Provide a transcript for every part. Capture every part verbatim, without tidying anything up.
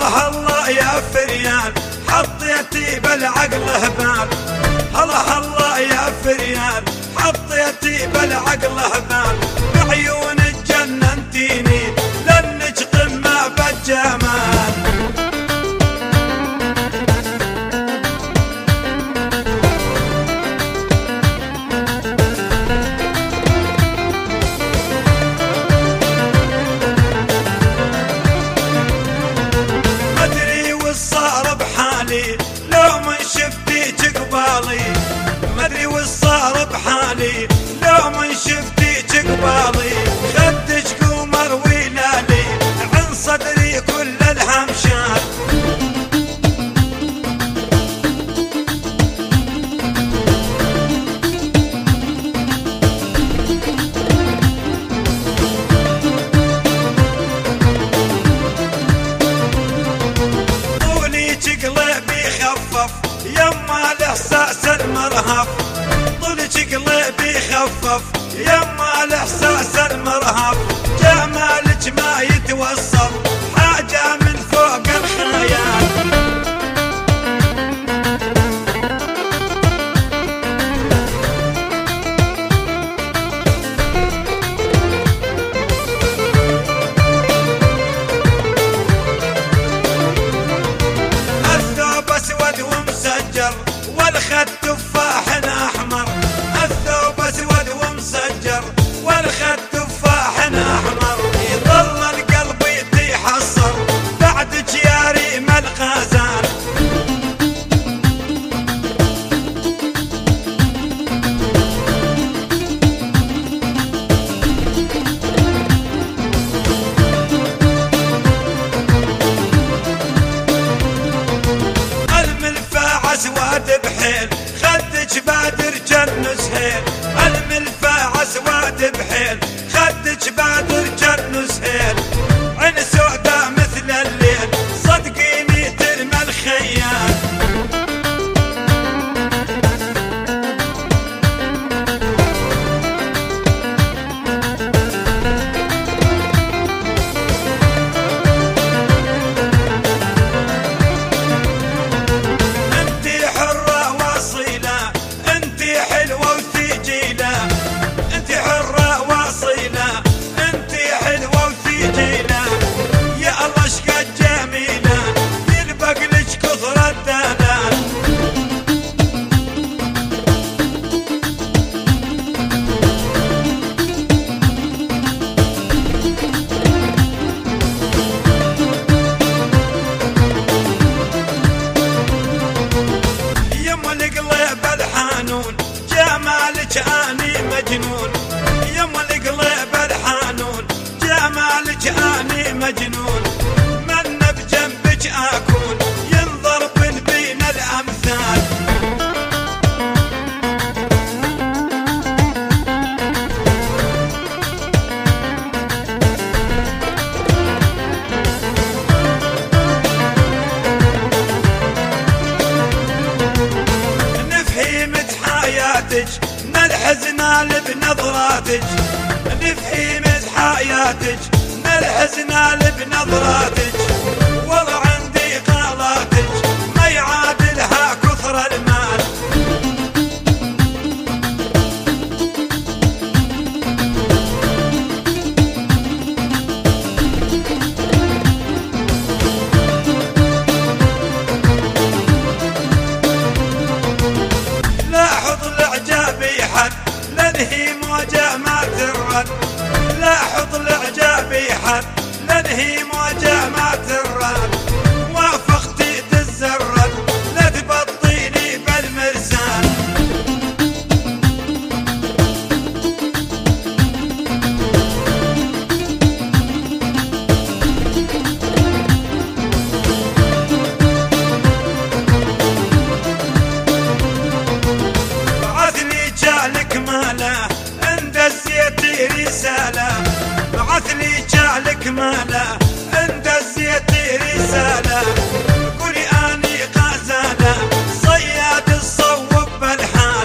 الله الله يا فريال حطيتي بالعقل هبال. الله الله يا فريال حطيتي بالعقل هبال. بعيونك جننتيني لانك قمة بالجمال. لو من شفتيك قبالي مدري وش صار بحالي. لو من شفتيك قبالي خدك قمر ويلالي عن صدري كل الهمشات. يما الاحساس المرهف طولك قلبي خفف. يما الاحساس المرهف جمالك ما يتوصف حاجة من فوق الخيال. والخد تفاح احمر. الثوب اسود ومسجر والخد تفاح احمر. يظل القلب يتحصر بعدك يا ريم الغزال. اسود بحيل خدك بادر جن سهيل. الملفة اسود بحيل خدك بادر جن سهيل. عين سوداء مثل الليل صدقيني ترمى الخيال. جمالك اني مجنون. يم القلب الحانون جمالك اني مجنون. من بجنبك اكون ينظر بين بين الامثال. نفهيمة حياتك نلحزنا بنظراتك. نفهيمة حياتك نلحزنا بنظراتك. والله عندي قالاتك ما يعادلها كثر المال. لاحظ الاعجاب حد لنهي موجة ما ترد. لاحظ الاعجاب حد لنهي موجة ما ترد. وافقتي تزرد لا تبطيني بالمرسال. بعثني جالك ماله عند الزيت رسالة. بعثني جالك ماله عند الزيت رسالة. قولي اني غزالة صياد الصوب بالحال.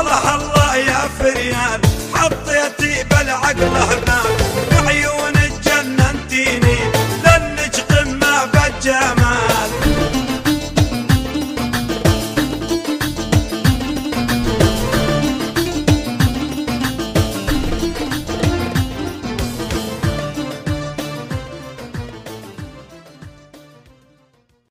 الله الله